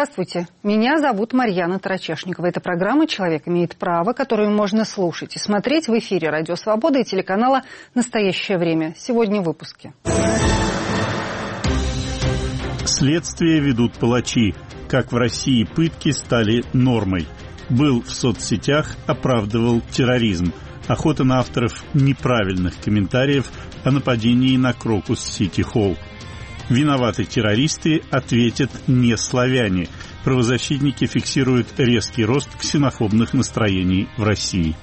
Здравствуйте, меня зовут Марьяна Тарачешникова. Это программа «Человек имеет право», которую можно слушать и смотреть в эфире «Радио Свобода» и телеканала «Настоящее время». Сегодня в выпуске. Следствие ведут палачи. Как в России пытки стали нормой. Был в соцсетях, оправдывал терроризм. Охота на авторов неправильных комментариев о нападении на Крокус-Сити-Холл. Виноваты террористы, ответят не славяне. Правозащитники фиксируют резкий рост ксенофобных настроений в России.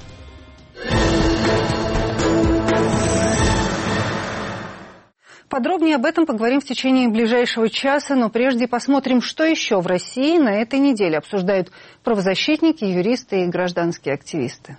Подробнее об этом поговорим в течение ближайшего часа, но прежде посмотрим, что еще в России на этой неделе обсуждают правозащитники, юристы и гражданские активисты.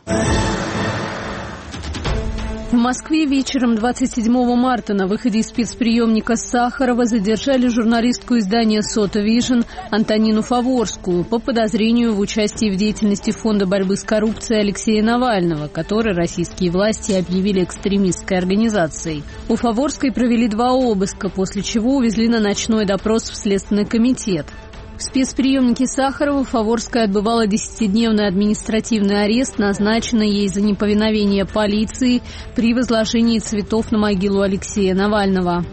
В Москве вечером 27 марта на выходе из спецприемника Сахарова задержали журналистку издания «Сота Вижн» Антонину Фаворскую по подозрению в участии в деятельности Фонда борьбы с коррупцией Алексея Навального, который российские власти объявили экстремистской организацией. У Фаворской провели 2 обыска, после чего увезли на ночной допрос в Следственный комитет. В спецприемнике Сахарова Фаворская отбывала 10-дневный административный арест, назначенный ей за неповиновение полиции при возложении цветов на могилу Алексея Навального.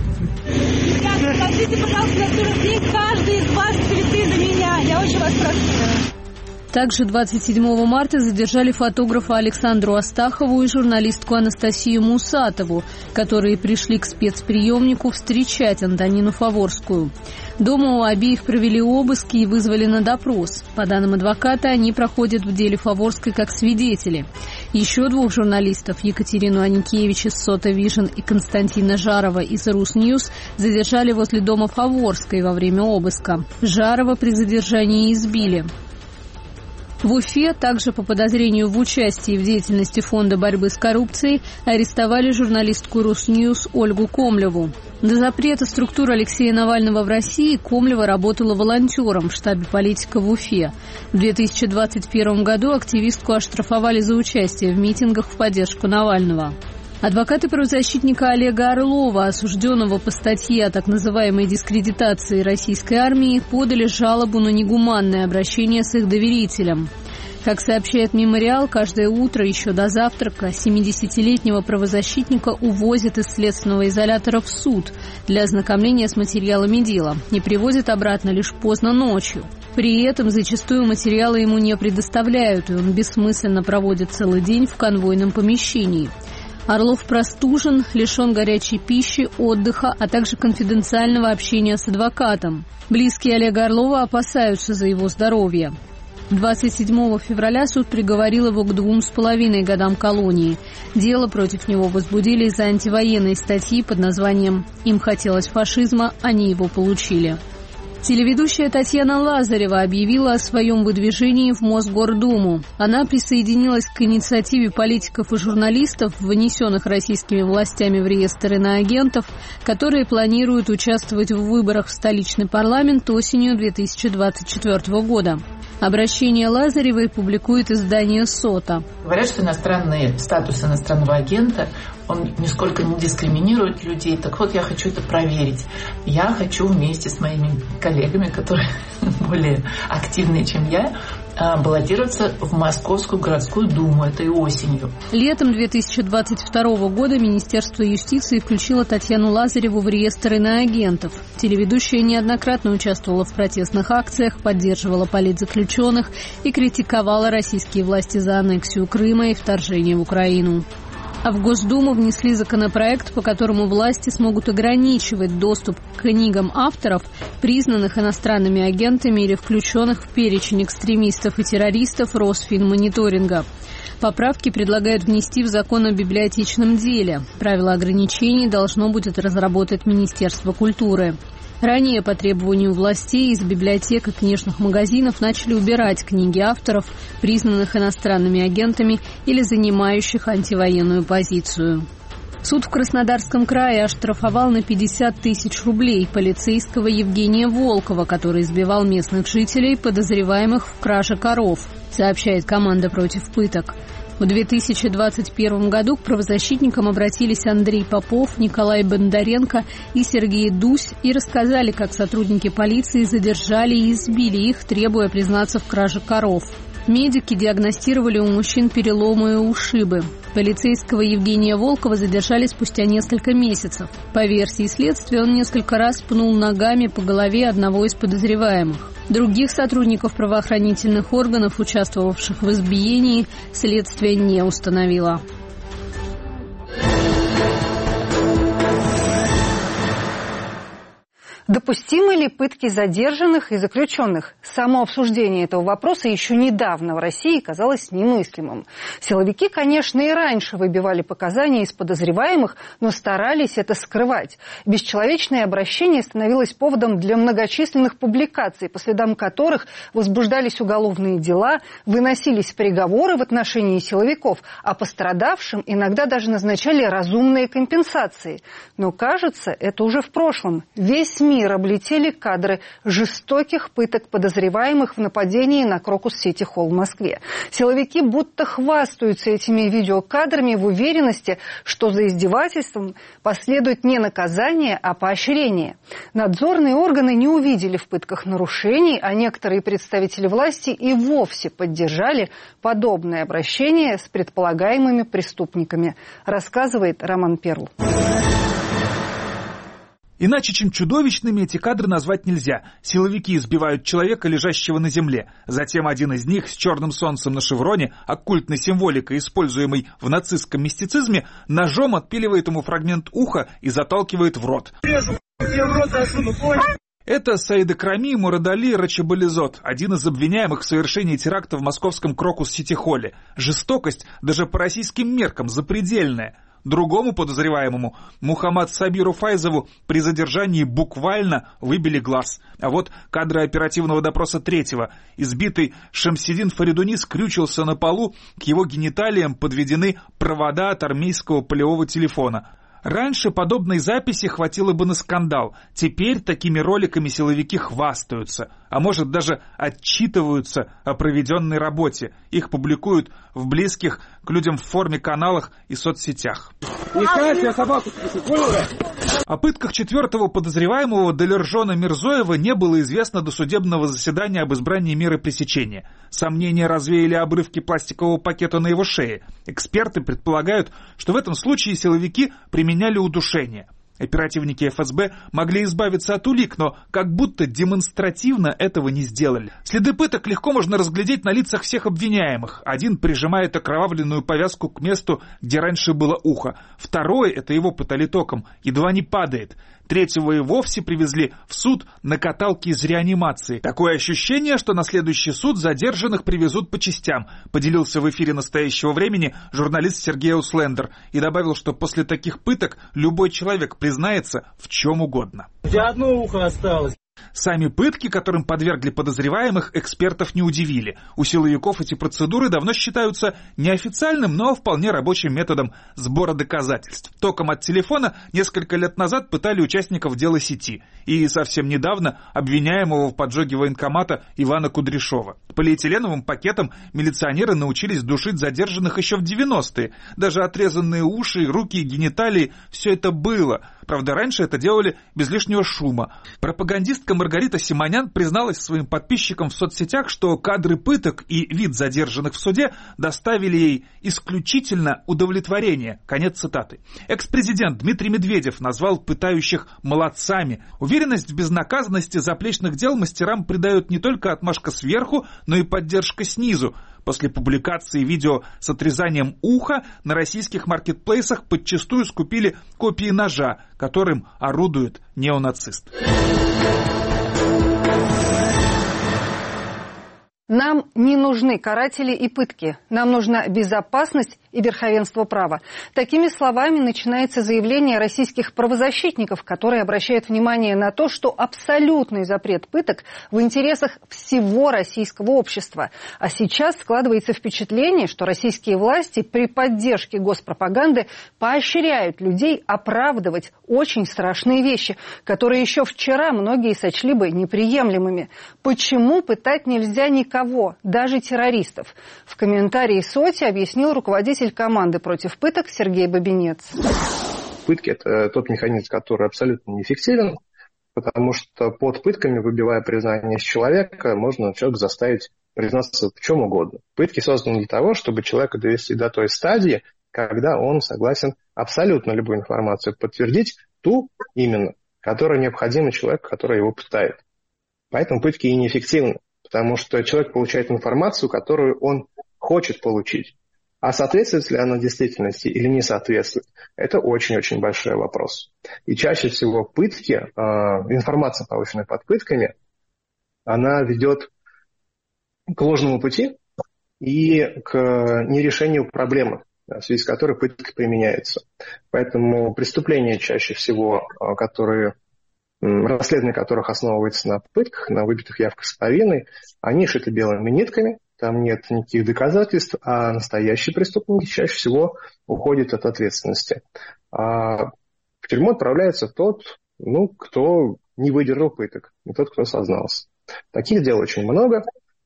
Скажите, пожалуйста, на 40 дней каждый из вас цветы за меня. Я очень вас прошу. Также 27 марта задержали фотографа Александру Астахову и журналистку Анастасию Мусатову, которые пришли к спецприемнику встречать Антонину Фаворскую. Дома у обеих провели обыски и вызвали на допрос. По данным адвоката, они проходят в деле Фаворской как свидетели. Еще 2 журналистов, Екатерину Аникевич из «Сота Вижн» и Константина Жарова из «Русньюз», задержали возле дома Фаворской во время обыска. Жарова при задержании избили. В Уфе также по подозрению в участии в деятельности Фонда борьбы с коррупцией арестовали журналистку «Русньюз» Ольгу Комлеву. До запрета структур Алексея Навального в России Комлева работала волонтером в штабе политика в Уфе. В 2021 году активистку оштрафовали за участие в митингах в поддержку Навального. Адвокаты правозащитника Олега Орлова, осужденного по статье о так называемой дискредитации российской армии, подали жалобу на негуманное обращение с их доверителем. Как сообщает «Мемориал», каждое утро еще до завтрака 70-летнего правозащитника увозят из следственного изолятора в суд для ознакомления с материалами дела и привозят обратно лишь поздно ночью. При этом зачастую материалы ему не предоставляют, и он бессмысленно проводит целый день в конвойном помещении. Орлов простужен, лишен горячей пищи, отдыха, а также конфиденциального общения с адвокатом. Близкие Олега Орлова опасаются за его здоровье. 27 февраля суд приговорил его к 2,5 годам колонии. Дело против него возбудили из-за антивоенной статьи под названием «Им хотелось фашизма, они его получили». Телеведущая Татьяна Лазарева объявила о своем выдвижении в Мосгордуму. Она присоединилась к инициативе политиков и журналистов, внесенных российскими властями в реестр иноагентов, которые планируют участвовать в выборах в столичный парламент осенью 2024 года. Обращение Лазаревой публикует издание «Сота». Говорят, что статус иностранного агента, он нисколько не дискриминирует людей. Так вот, я хочу это проверить. Я хочу вместе с моими коллегами, которые более активные, чем я, баллотироваться в Московскую городскую думу этой осенью. Летом 2022 года Министерство юстиции включило Татьяну Лазареву в реестр иноагентов. Телеведущая неоднократно участвовала в протестных акциях, поддерживала политзаключенных и критиковала российские власти за аннексию Крыма и вторжение в Украину. А в Госдуму внесли законопроект, по которому власти смогут ограничивать доступ к книгам авторов, признанных иностранными агентами или включенных в перечень экстремистов и террористов Росфинмониторинга. Поправки предлагают внести в закон о библиотечном деле. Правила ограничений должно будет разработать Министерство культуры. Ранее по требованию властей из библиотек и книжных магазинов начали убирать книги авторов, признанных иностранными агентами или занимающих антивоенную позицию. Суд в Краснодарском крае оштрафовал на 50 тысяч рублей полицейского Евгения Волкова, который избивал местных жителей, подозреваемых в краже коров, сообщает команда «Против пыток». В 2021 году к правозащитникам обратились Андрей Попов, Николай Бондаренко и Сергей Дусь и рассказали, как сотрудники полиции задержали и избили их, требуя признаться в краже коров. Медики диагностировали у мужчин переломы и ушибы. Полицейского Евгения Волкова задержали спустя несколько месяцев. По версии следствия, он несколько раз пнул ногами по голове одного из подозреваемых. Других сотрудников правоохранительных органов, участвовавших в избиении, следствие не установило. Допустимы ли пытки задержанных и заключенных? Само обсуждение этого вопроса еще недавно в России казалось немыслимым. Силовики, конечно, и раньше выбивали показания из подозреваемых, но старались это скрывать. Бесчеловечное обращение становилось поводом для многочисленных публикаций, по следам которых возбуждались уголовные дела, выносились приговоры в отношении силовиков, а пострадавшим иногда даже назначали разумные компенсации. Но, кажется, это уже в прошлом. Весь мир облетели кадры жестоких пыток подозреваемых в нападении на Крокус-Сити Холл в Москве. Силовики будто хвастаются этими видеокадрами в уверенности, что за издевательством последует не наказание, а поощрение. Надзорные органы не увидели в пытках нарушений, а некоторые представители власти и вовсе поддержали подобное обращение с предполагаемыми преступниками, рассказывает Роман Перл. Иначе, чем чудовищными, эти кадры назвать нельзя. Силовики избивают человека, лежащего на земле. Затем один из них с черным солнцем на шевроне, оккультной символикой, используемой в нацистском мистицизме, ножом отпиливает ему фрагмент уха и заталкивает в рот. Это Саид Экрами Мурадали Рачабализот, один из обвиняемых в совершении теракта в московском Крокус-Сити-Холле. Жестокость даже по российским меркам запредельная. Другому подозреваемому, Мухаммад Сабиру Файзову, при задержании буквально выбили глаз. А вот кадры оперативного допроса третьего. Избитый Шамсидин Фаридуни скрючился на полу, к его гениталиям подведены провода от армейского полевого телефона. Раньше подобной записи хватило бы на скандал. Теперь такими роликами силовики хвастаются, а может даже отчитываются о проведенной работе. Их публикуют в близких к людям в форме каналах и соцсетях. О пытках четвертого подозреваемого Далержона Мирзоева не было известно до судебного заседания об избрании меры пресечения. Сомнения развеяли обрывки пластикового пакета на его шее. Эксперты предполагают, что в этом случае силовики применяли удушение. Оперативники ФСБ могли избавиться от улик, но как будто демонстративно этого не сделали. Следы пыток легко можно разглядеть на лицах всех обвиняемых. Один прижимает окровавленную повязку к месту, где раньше было ухо. Второй, это его пытали током, едва не падает. Третьего и вовсе привезли в суд на каталке из реанимации. Такое ощущение, что на следующий суд задержанных привезут по частям, поделился в эфире «Настоящего времени» журналист Сергей Услендер и добавил, что после таких пыток любой человек признается в чем угодно. У тебя одно ухо осталось. Сами пытки, которым подвергли подозреваемых, экспертов не удивили. У силовиков эти процедуры давно считаются неофициальным, но вполне рабочим методом сбора доказательств. Током от телефона несколько лет назад пытали участников дела сети. И совсем недавно обвиняемого в поджоге военкомата Ивана Кудряшова. Полиэтиленовым пакетом милиционеры научились душить задержанных еще в 90-е. Даже отрезанные уши, руки и гениталии – все это было. Правда, раньше это делали без лишнего шума. Пропагандистка Маргарита Симонян призналась своим подписчикам в соцсетях, что кадры пыток и вид задержанных в суде доставили ей исключительно удовлетворение. Конец цитаты. Экс-президент Дмитрий Медведев назвал пытающих молодцами. Уверенность в безнаказанности заплечных дел мастерам придает не только отмашка сверху, но и поддержка снизу. После публикации видео с отрезанием уха на российских маркетплейсах подчастую скупили копии ножа, которым орудует неонацист. Нам не нужны каратели и пытки. Нам нужна безопасность и верховенство права. Такими словами начинается заявление российских правозащитников, которые обращают внимание на то, что абсолютный запрет пыток в интересах всего российского общества. А сейчас складывается впечатление, что российские власти при поддержке госпропаганды поощряют людей оправдывать очень страшные вещи, которые еще вчера многие сочли бы неприемлемыми. Почему пытать нельзя никого, даже террористов? В комментарии СОТИ объяснил руководитель команды против пыток Сергей Бабинец. Пытки – это тот механизм, который абсолютно неэффективен, потому что под пытками, выбивая признание с человека, можно человека заставить признаться в чем угодно. Пытки созданы для того, чтобы человека довести до той стадии, когда он согласен абсолютно любую информацию подтвердить, ту именно, которая необходима человеку, который его пытает. Поэтому пытки и неэффективны, потому что человек получает информацию, которую он хочет получить. А соответствует ли она действительности или не соответствует, это очень-очень большой вопрос. И чаще всего пытки, информация, полученная под пытками, она ведет к ложному пути и к нерешению проблемы, в связи с которой пытка применяется. Поэтому преступления чаще всего, расследование которых основывается на пытках, на выбитых явках с повинной, они шиты белыми нитками, там нет никаких доказательств, а настоящие преступники чаще всего уходят от ответственности. А в тюрьму отправляется тот, кто не выдержал пыток, и тот, кто сознался. Таких дел очень много,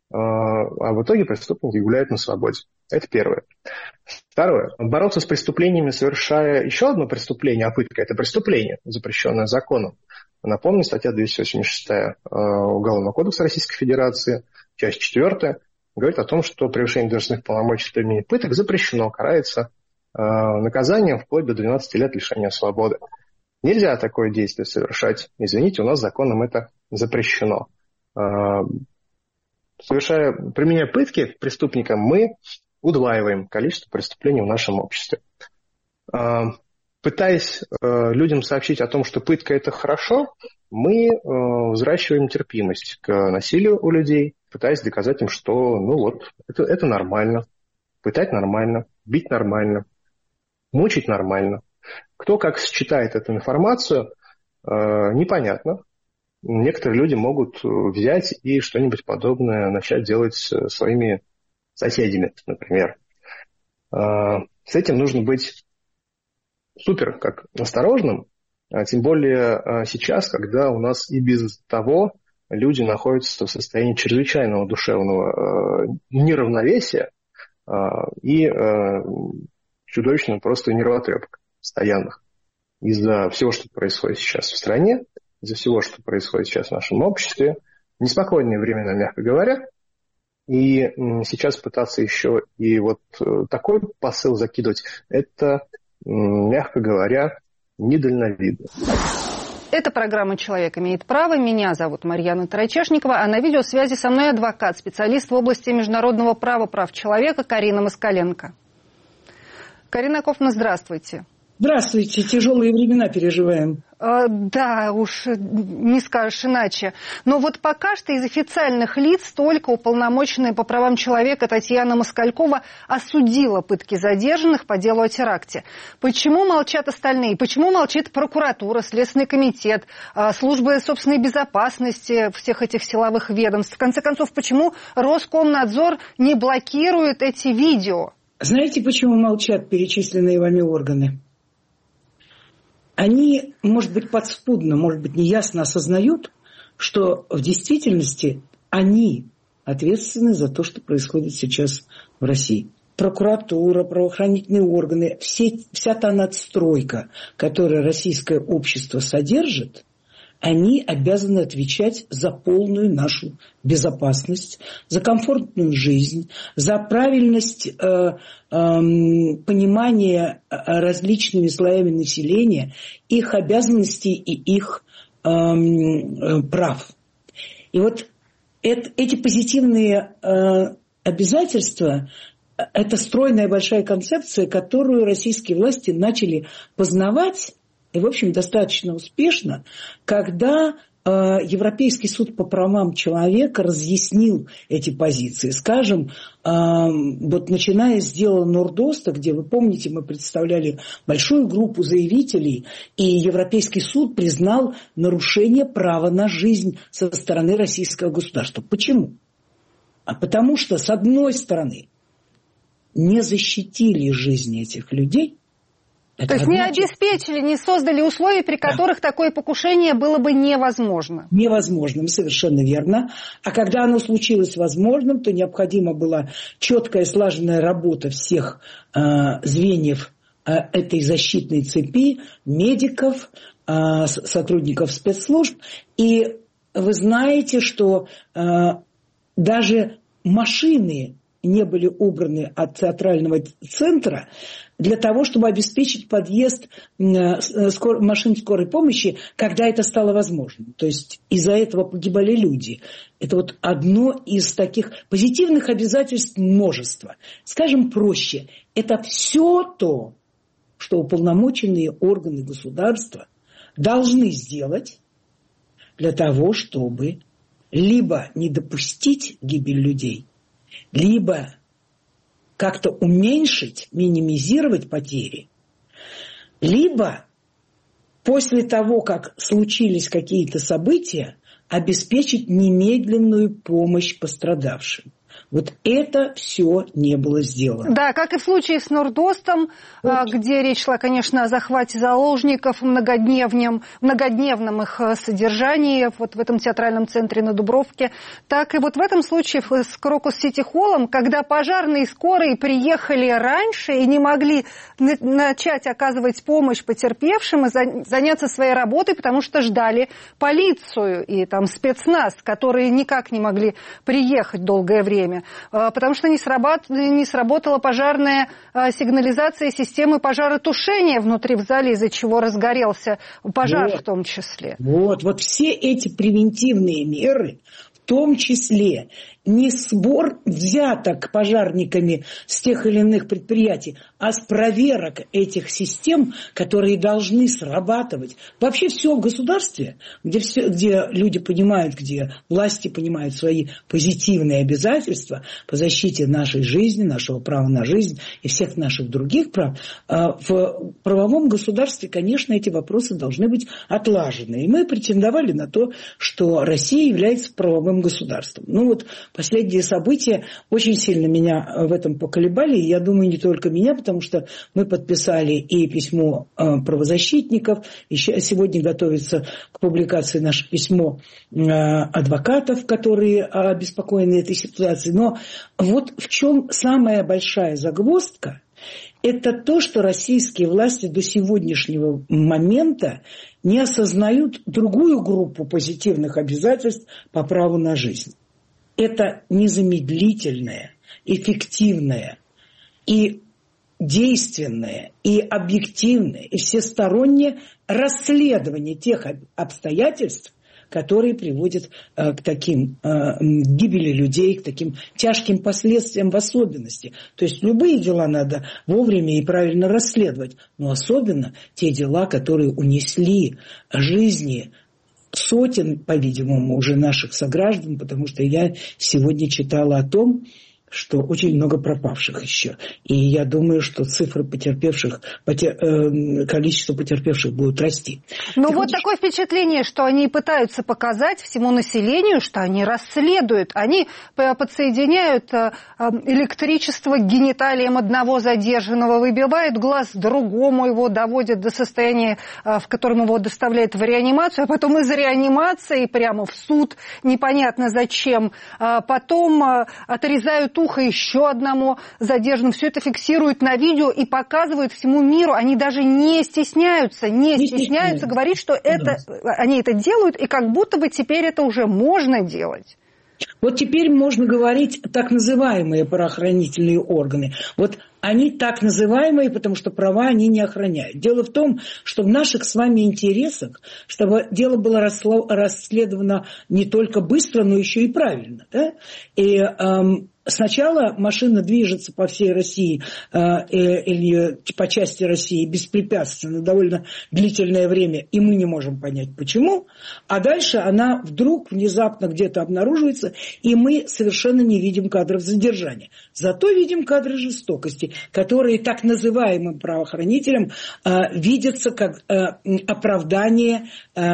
а в итоге преступники гуляют на свободе. Это первое. Второе. Бороться с преступлениями, совершая еще одно преступление, а пытка – это преступление, запрещенное законом. Напомню, статья 286 Уголовного кодекса Российской Федерации, часть 4, говорит о том, что превышение должностных полномочий в применении пыток запрещено, карается наказанием вплоть до 12 лет лишения свободы. Нельзя такое действие совершать. Извините, у нас законом это запрещено. Применяя пытки к преступникам, мы удваиваем количество преступлений в нашем обществе. Пытаясь людям сообщить о том, что пытка – это хорошо, мы взращиваем терпимость к насилию у людей, пытаясь доказать им, что это нормально, пытать нормально, бить нормально, мучить нормально. Кто как считает эту информацию, непонятно. Некоторые люди могут взять и что-нибудь подобное начать делать с своими соседями, например. С этим нужно быть супер как осторожным, тем более сейчас, когда у нас и без того люди находятся в состоянии чрезвычайного душевного неравновесия и чудовищного просто нервотрепок постоянных из-за всего, что происходит сейчас в стране, из-за всего, что происходит сейчас в нашем обществе. Неспокойные времена, мягко говоря. И сейчас пытаться еще и вот такой посыл закидывать, это, мягко говоря, недальновидно. Это программа «Человек имеет право». Меня зовут Марьяна Тарачешникова, а на видеосвязи со мной адвокат, специалист в области международного права, прав человека Карина Москаленко. Карина Кофман, здравствуйте. Здравствуйте. Тяжелые времена переживаем. Да, уж не скажешь иначе. Но вот пока что из официальных лиц только уполномоченная по правам человека Татьяна Москалькова осудила пытки задержанных по делу о теракте. Почему молчат остальные? Почему молчит прокуратура, Следственный комитет, служба собственной безопасности всех этих силовых ведомств? В конце концов, почему Роскомнадзор не блокирует эти видео? Знаете, почему молчат перечисленные вами органы? Они, может быть, подспудно, может быть, неясно осознают, что в действительности они ответственны за то, что происходит сейчас в России. Прокуратура, правоохранительные органы, вся та надстройка, которую российское общество содержит, они обязаны отвечать за полную нашу безопасность, за комфортную жизнь, за правильность понимания различными слоями населения, их обязанностей и их прав. И вот эти позитивные обязательства – это стройная большая концепция, которую российские власти начали познавать, и, в общем, достаточно успешно, когда Европейский суд по правам человека разъяснил эти позиции. Скажем, вот начиная с дела Нордоста, где, вы помните, мы представляли большую группу заявителей, и Европейский суд признал нарушение права на жизнь со стороны российского государства. Почему? Потому что, с одной стороны, не защитили жизни этих людей. То есть не обеспечили, не создали условия, при которых такое покушение было бы невозможно. Невозможным, совершенно верно. А когда оно случилось возможным, то необходима была четкая слаженная работа всех звеньев этой защитной цепи, медиков, сотрудников спецслужб. И вы знаете, что даже машины не были убраны от театрального центра для того, чтобы обеспечить подъезд машин скорой помощи, когда это стало возможным. То есть из-за этого погибали люди. Это вот одно из таких позитивных обязательств множества. Скажем проще, это все то, что уполномоченные органы государства должны сделать для того, чтобы либо не допустить гибель людей, либо как-то уменьшить, минимизировать потери, либо после того, как случились какие-то события, обеспечить немедленную помощь пострадавшим. Вот это все не было сделано. Да, как и в случае с Нордостом, где речь шла, конечно, о захвате заложников, многодневном их содержании вот в этом театральном центре на Дубровке, так и вот в этом случае с Крокус-Сити-Холлом, когда пожарные и скорые приехали раньше и не могли начать оказывать помощь потерпевшим и заняться своей работой, потому что ждали полицию и там спецназ, которые никак не могли приехать долгое время. Потому что не сработала пожарная сигнализация системы пожаротушения внутри в зале, из-за чего разгорелся пожар в том числе. Вот все эти превентивные меры, в том числе не сбор взяток пожарниками с тех или иных предприятий, а с проверок этих систем, которые должны срабатывать. Вообще все в государстве, где люди понимают, где власти понимают свои позитивные обязательства по защите нашей жизни, нашего права на жизнь и всех наших других прав, в правовом государстве, конечно, эти вопросы должны быть отлажены. И мы претендовали на то, что Россия является правовым государством. Ну вот последние события очень сильно меня в этом поколебали. И я думаю, не только меня, потому что мы подписали и письмо правозащитников. Еще сегодня готовится к публикации наше письмо адвокатов, которые обеспокоены этой ситуацией. Но вот в чем самая большая загвоздка, это то, что российские власти до сегодняшнего момента не осознают другую группу позитивных обязательств по праву на жизнь. Это незамедлительное, эффективное и действенное, и объективное, и всестороннее расследование тех обстоятельств, которые приводят к таким гибели людей, к таким тяжким последствиям в особенности. То есть любые дела надо вовремя и правильно расследовать, но особенно те дела, которые унесли жизни сотен, по-видимому, уже наших сограждан, потому что я сегодня читала о том, что очень много пропавших еще. И я думаю, что цифры количество потерпевших будут расти. Ну вот такое впечатление, что они пытаются показать всему населению, что они расследуют. Они подсоединяют электричество к гениталиям одного задержанного, выбивают глаз другому, его доводят до состояния, в котором его доставляют в реанимацию, а потом из реанимации прямо в суд, непонятно зачем. Потом отрезают ухо еще одному задержанному. Все это фиксируют на видео и показывают всему миру. Они даже не стесняются говорить, что они это делают, и как будто бы теперь это уже можно делать. Вот теперь можно говорить так называемые правоохранительные органы. Вот они так называемые, потому что права они не охраняют. Дело в том, что в наших с вами интересах, чтобы дело было расследовано не только быстро, но еще и правильно. Да? И сначала машина движется по всей России или по части России беспрепятственно довольно длительное время, и мы не можем понять, почему. А дальше она вдруг внезапно где-то обнаруживается, и мы совершенно не видим кадров задержания. Зато видим кадры жестокости, которые так называемым правоохранителям видятся как оправдание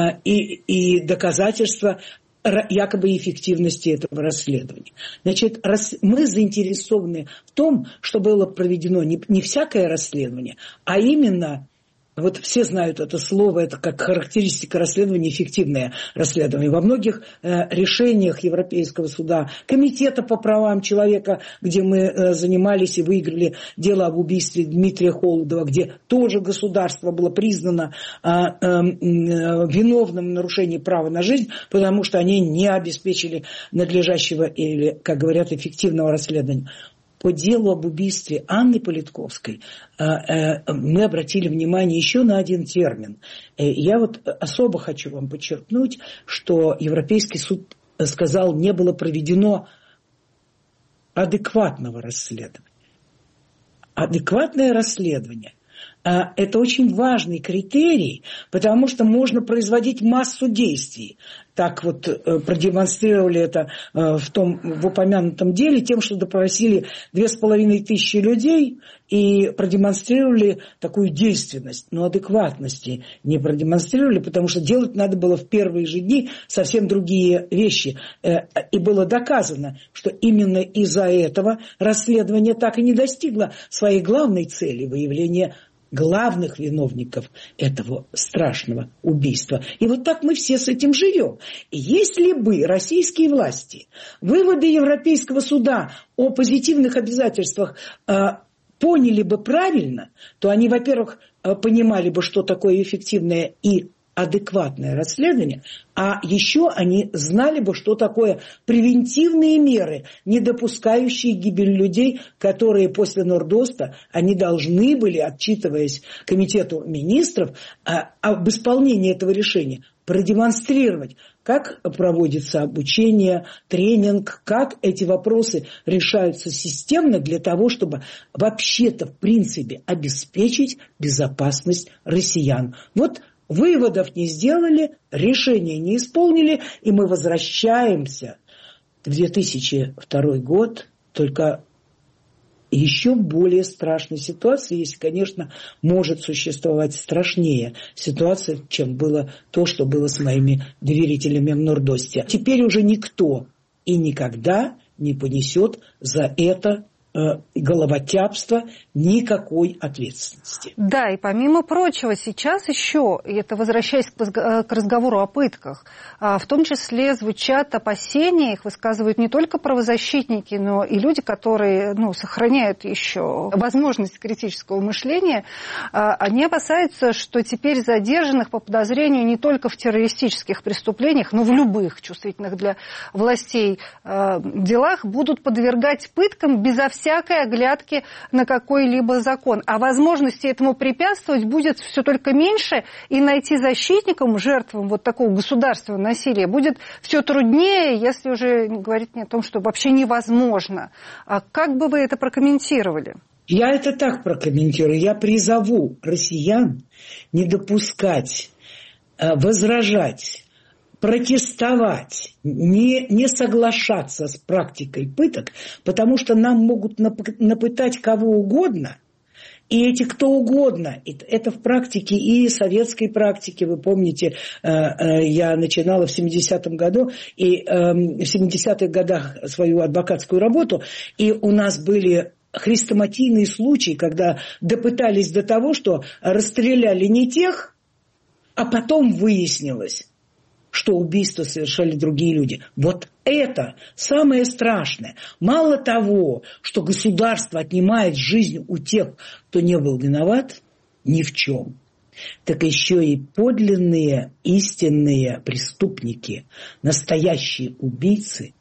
и доказательство якобы эффективности этого расследования. Значит, мы заинтересованы в том, что было проведено не всякое расследование, а именно, вот все знают это слово, это как характеристика расследования, эффективное расследование. Во многих решениях Европейского суда, Комитета по правам человека, где мы занимались и выиграли дело об убийстве Дмитрия Холодова, где тоже государство было признано виновным в нарушении права на жизнь, потому что они не обеспечили надлежащего или, как говорят, эффективного расследования. По делу об убийстве Анны Политковской мы обратили внимание еще на один термин. Я вот особо хочу вам подчеркнуть, что Европейский суд сказал, не было проведено адекватного расследования. Адекватное расследование – это очень важный критерий, потому что можно производить массу действий. Так вот продемонстрировали это в упомянутом деле тем, что допросили 2500 людей и продемонстрировали такую действенность, но адекватности не продемонстрировали, потому что делать надо было в первые же дни совсем другие вещи. И было доказано, что именно из-за этого расследование так и не достигло своей главной цели – выявления главных виновников этого страшного убийства. И вот так мы все с этим живем. И если бы российские власти выводы Европейского суда о позитивных обязательствах поняли бы правильно, то они, во-первых, понимали бы, что такое эффективное и адекватное расследование, а еще они знали бы, что такое превентивные меры, не допускающие гибель людей, которые после Нордоста, они должны были, отчитываясь Комитету министров об исполнении этого решения, продемонстрировать, как проводится обучение, тренинг, как эти вопросы решаются системно для того, чтобы вообще-то в принципе обеспечить безопасность россиян. Вот выводов не сделали, решения не исполнили, и мы возвращаемся в 2002 год, только еще более страшной ситуации, если, конечно, может существовать страшнее ситуация, чем было то, что было с моими доверителями в Нордосте. Теперь уже никто и никогда не понесет за это головотяпства никакой ответственности. Да, и помимо прочего, сейчас еще, и это возвращаясь к разговору о пытках, в том числе звучат опасения, их высказывают не только правозащитники, но и люди, которые сохраняют еще возможность критического мышления. Они опасаются, что теперь задержанных по подозрению не только в террористических преступлениях, но в любых чувствительных для властей делах будут подвергать пыткам безо всякой оглядки на какой-либо закон. А возможности этому препятствовать будет все только меньше, и найти защитникам, жертвам вот такого государственного насилия будет все труднее, если уже говорить не о том, что вообще невозможно. А как бы вы это прокомментировали? Я это так прокомментирую. Я призову россиян не допускать, возражать, протестовать, не соглашаться с практикой пыток, потому что нам могут напытать кого угодно, и эти кто угодно, это в практике и советской практике, вы помните, я начинала в 70-м году, и в 70-х годах свою адвокатскую работу, и у нас были хрестоматийные случаи, когда допытались до того, что расстреляли не тех, а потом выяснилось, что убийство совершали другие люди. Вот это самое страшное. Мало того, что государство отнимает жизнь у тех, кто не был виноват ни в чем, так еще и подлинные, истинные преступники, настоящие убийцы,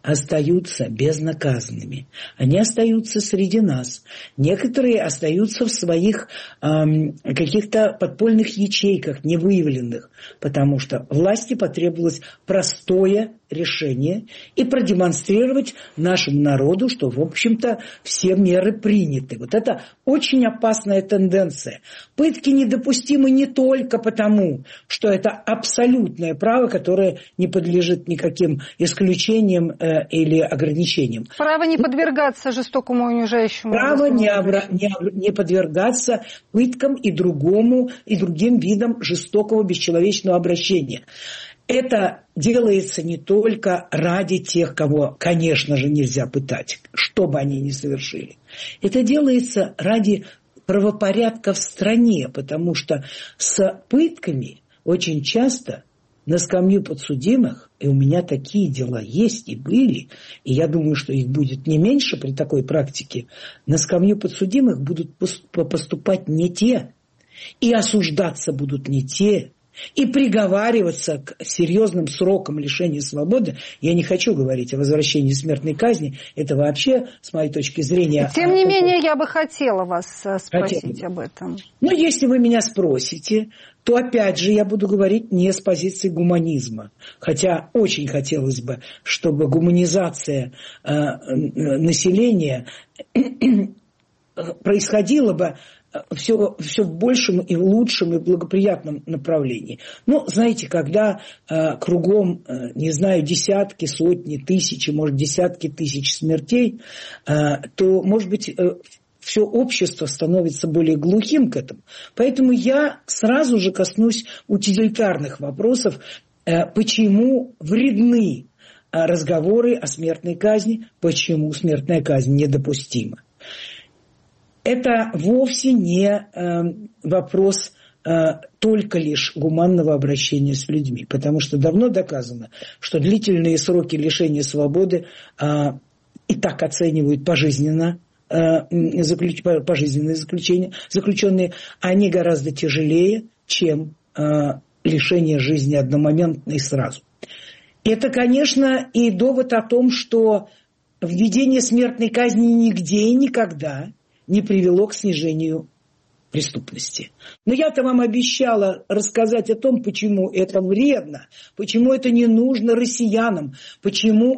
остаются безнаказанными. Они остаются среди нас. Некоторые остаются в своих каких-то подпольных ячейках, невыявленных, потому что власти потребовалось простое решение и продемонстрировать нашему народу, что, в общем-то, все меры приняты. Вот это очень опасная тенденция. Пытки недопустимы не только потому, что это абсолютное право, которое не подлежит никаким исключениям или ограничениям. Право не подвергаться жестокому и унижающему. Право не подвергаться пыткам и другим видам жестокого бесчеловечного обращения. Это делается не только ради тех, кого, конечно же, нельзя пытать, что бы они ни совершили. Это делается ради правопорядка в стране, потому что с пытками очень часто на скамью подсудимых, и у меня такие дела есть и были, и я думаю, что их будет не меньше при такой практике, на скамью подсудимых будут поступать не те, и осуждаться будут не те, и приговариваться к серьезным срокам лишения свободы. Я не хочу говорить о возвращении смертной казни. Это вообще, с моей точки зрения... Тем не менее, я бы хотела вас спросить об этом. Но если вы меня спросите, то опять же я буду говорить не с позиции гуманизма. Хотя очень хотелось бы, чтобы гуманизация населения происходила бы все в большем и лучшем и благоприятном направлении. Но, знаете, когда кругом, не знаю, десятки, сотни, тысячи, может, десятки тысяч смертей, то, может быть, все общество становится более глухим к этому. Поэтому я сразу же коснусь утилитарных вопросов, почему вредны разговоры о смертной казни, почему смертная казнь недопустима. Это вовсе не вопрос только лишь гуманного обращения с людьми, потому что давно доказано, что длительные сроки лишения свободы и так оценивают пожизненные заключенные, они гораздо тяжелее, чем лишение жизни одномоментно и сразу. Это, конечно, и довод о том, что введение смертной казни нигде и никогда не привело к снижению преступности. Но я-то вам обещала рассказать о том, почему это вредно, почему это не нужно россиянам, почему?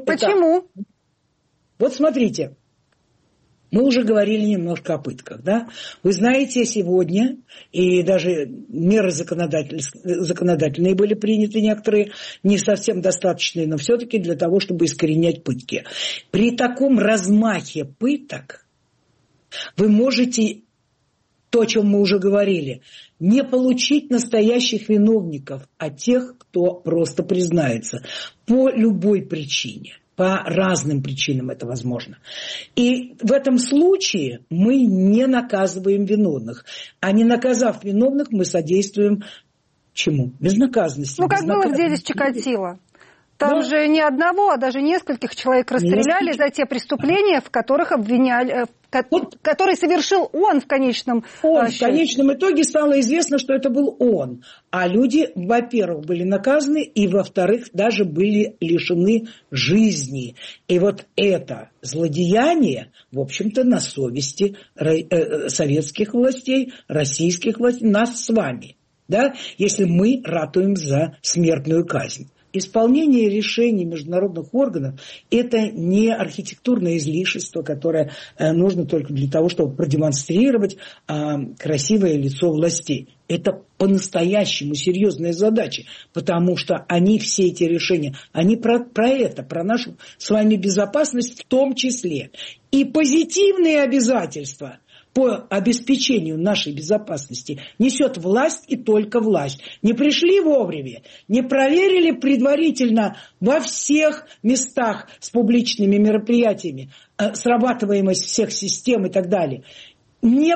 Вот смотрите, мы уже говорили немножко о пытках, да? Вы знаете, сегодня, и даже меры законодательные были приняты некоторые, не совсем достаточные, но все-таки для того, чтобы искоренять пытки. При таком размахе пыток вы можете, то, о чем мы уже говорили, не получить настоящих виновников, а тех, кто просто признается по любой причине. По разным причинам это возможно. И в этом случае мы не наказываем виновных. А не наказав виновных, мы содействуем чему? Безнаказанности. Ну, как было в деле с Чикатило. Там же не одного, а даже нескольких человек расстреляли за те преступления, в которых обвиняли, которые совершил он в конечном счете. В конечном итоге стало известно, что это был он. А люди, во-первых, были наказаны, и, во-вторых, даже были лишены жизни. И вот это злодеяние, в общем-то, на совести советских властей, российских властей, нас с вами. Да? Если мы ратуем за смертную казнь. Исполнение решений международных органов – это не архитектурное излишество, которое нужно только для того, чтобы продемонстрировать красивое лицо властей. Это по-настоящему серьезная задача, потому что они, все эти решения, они про это, про нашу с вами безопасность в том числе. И позитивные обязательства по обеспечению нашей безопасности несет власть и только власть. Не пришли вовремя, не проверили предварительно во всех местах с публичными мероприятиями срабатываемость всех систем и так далее. Не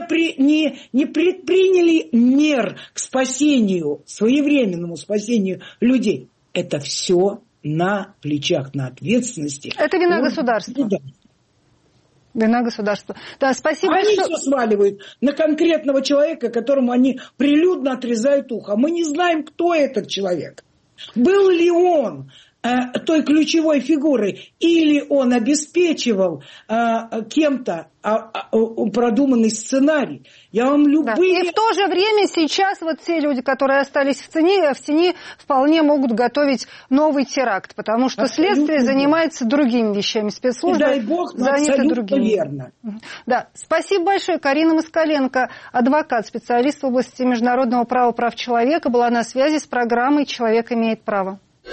предприняли мер к спасению, своевременному спасению людей. Это все на плечах, на ответственности. Это вина государства. Вина государства. Да, спасибо. Они все сваливают на конкретного человека, которому они прилюдно отрезают ухо. Мы не знаем, кто этот человек. Был ли он той ключевой фигурой, или он обеспечивал кем-то продуманный сценарий. Я вам любые... И в то же время сейчас вот те люди, которые остались в тени, вполне могут готовить новый теракт, потому что следствие занимается другими вещами. Спецслужбы дай бог, заняты другими. Верно. Да. Спасибо большое. Карина Москаленко, адвокат, специалист в области международного права, прав человека, была на связи с программой «Человек имеет право».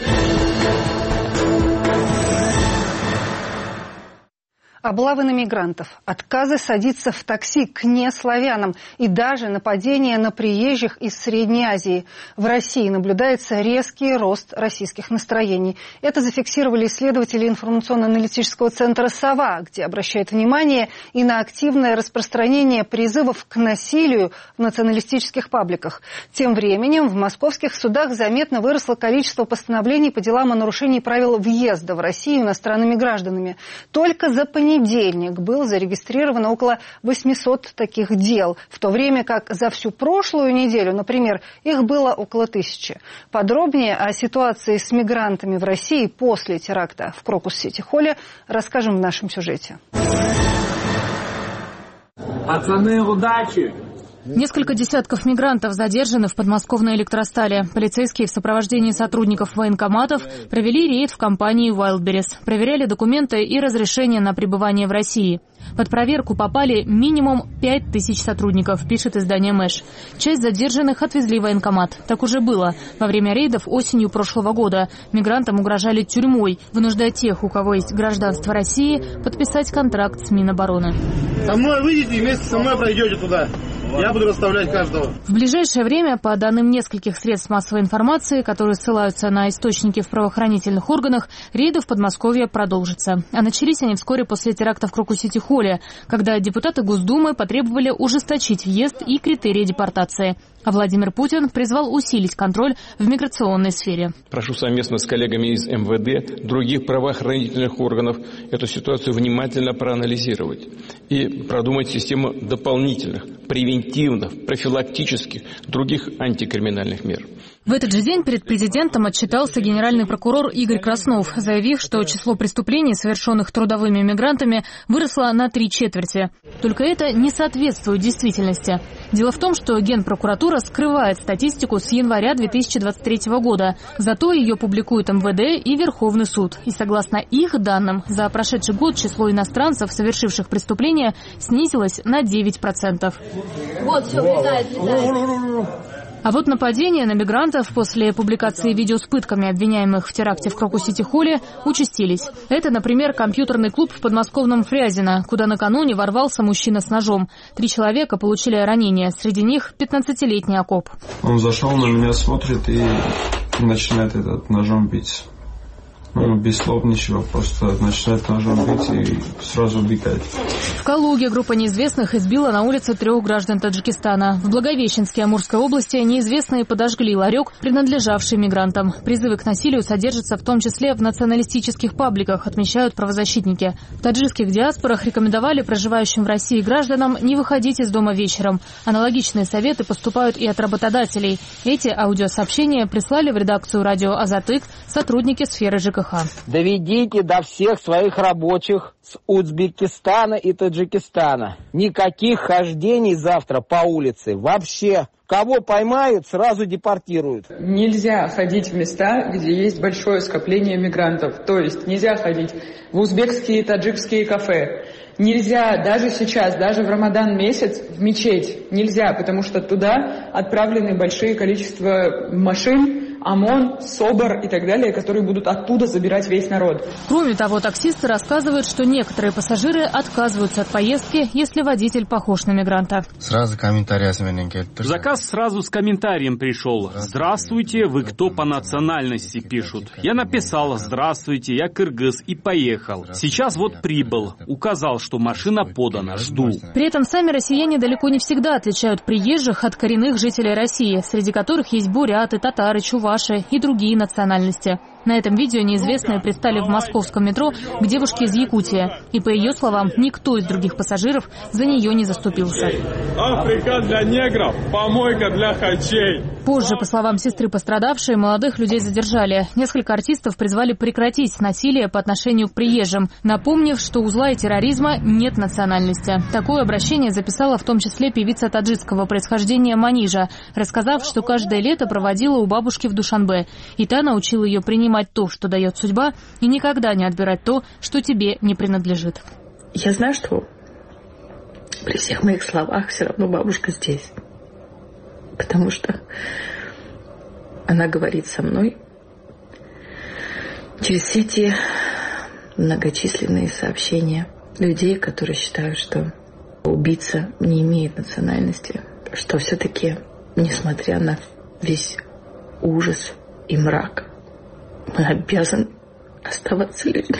Облавы на мигрантов, отказы садиться в такси к неславянам и даже нападения на приезжих из Средней Азии. В России наблюдается резкий рост российских настроений. Это зафиксировали исследователи информационно-аналитического центра «Сова», где обращают внимание и на активное распространение призывов к насилию в националистических пабликах. Тем временем в московских судах заметно выросло количество постановлений по делам о нарушении правил въезда в Россию иностранными гражданами. Только за понедельник было зарегистрировано около 800 таких дел, в то время как за всю прошлую неделю, например, их было около 1000. Подробнее о ситуации с мигрантами в России после теракта в Крокус-Сити-Холле расскажем в нашем сюжете. Пацаны, удачи! Несколько десятков мигрантов задержаны в подмосковной Электростале. Полицейские в сопровождении сотрудников военкоматов провели рейд в компании Wildberries. Проверяли документы и разрешения на пребывание в России. Под проверку попали минимум 5000 сотрудников, пишет издание «Мэш». Часть задержанных отвезли в военкомат. Так уже было. Во время рейдов осенью прошлого года мигрантам угрожали тюрьмой, вынуждая тех, у кого есть гражданство России, подписать контракт с Минобороны. Со мной выйдете и вместе со мной пройдете туда. Я буду расставлять каждого. В ближайшее время, по данным нескольких средств массовой информации, которые ссылаются на источники в правоохранительных органах, рейды в Подмосковье продолжатся. А начались они вскоре после теракта в Крокус-Сити-Холле, когда депутаты Госдумы потребовали ужесточить въезд и критерии депортации. А Владимир Путин призвал усилить контроль в миграционной сфере. Прошу совместно с коллегами из МВД, других правоохранительных органов эту ситуацию внимательно проанализировать и продумать систему дополнительных, превентивных, профилактических, других антикриминальных мер. В этот же день перед президентом отчитался генеральный прокурор Игорь Краснов, заявив, что число преступлений, совершенных трудовыми мигрантами, выросло на 3/4. Только это не соответствует действительности. Дело в том, что Генпрокуратура скрывает статистику с января 2023 года. Зато ее публикуют МВД и Верховный суд. И согласно их данным, за прошедший год число иностранцев, совершивших преступления, снизилось на 9%. Вот, все, влезает. А вот нападения на мигрантов после публикации видео с пытками обвиняемых в теракте в Крокус-Сити-Холле участились. Это, например, компьютерный клуб в подмосковном Фрязино, куда накануне ворвался мужчина с ножом. 3 человека получили ранения, среди них 15-летний окоп. Он зашел на меня, смотрит и начинает ножом бить. Без слов ничего, просто начинает ножом бить и сразу убегает. В Калуге группа неизвестных избила на улице 3 граждан Таджикистана. В Благовещенске Амурской области неизвестные подожгли ларек, принадлежавший мигрантам. Призывы к насилию содержатся в том числе в националистических пабликах, отмечают правозащитники. В таджикских диаспорах рекомендовали проживающим в России гражданам не выходить из дома вечером. Аналогичные советы поступают и от работодателей. Эти аудиосообщения прислали в редакцию радио «Азатык» сотрудники сферы ЖКХ. Доведите до всех своих рабочих с Узбекистана и Таджикистана. Никаких хождений завтра по улице. Вообще. Кого поймают, сразу депортируют. Нельзя ходить в места, где есть большое скопление мигрантов. То есть нельзя ходить в узбекские и таджикские кафе. Нельзя даже сейчас, даже в Рамадан месяц в мечеть. Нельзя, потому что туда отправлены большие количества машин, ОМОН, СОБР и так далее, которые будут оттуда забирать весь народ. Кроме того, таксисты рассказывают, что некоторые пассажиры отказываются от поездки, если водитель похож на мигранта. Сразу комментарий. Заказ сразу с комментарием пришел. «Здравствуйте, вы кто по национальности?» пишут. Я написал «Здравствуйте, я кыргыз» и поехал. Сейчас вот прибыл. Указал, что машина подана. Жду. При этом сами россияне далеко не всегда отличают приезжих от коренных жителей России, среди которых есть буряты, татары, чуваши и другие национальности. На этом видео неизвестные пристали в московском метро к девушке из Якутии. И, по ее словам, никто из других пассажиров за нее не заступился. Африка для негров, помойка для хачей. Позже, по словам сестры пострадавшей, молодых людей задержали. Несколько артистов призвали прекратить насилие по отношению к приезжим, напомнив, что у зла и терроризма нет национальности. Такое обращение записала в том числе певица таджикского происхождения Манижа, рассказав, что каждое лето проводила у бабушки в Душанбе. И та научила ее принимать то, что дает судьба, и никогда не отбирать то, что тебе не принадлежит. Я знаю, что при всех моих словах все равно бабушка здесь. Потому что она говорит со мной через все те многочисленные сообщения людей, которые считают, что убийца не имеет национальности, что все-таки, несмотря на весь ужас и мрак, мы обязаны оставаться людьми.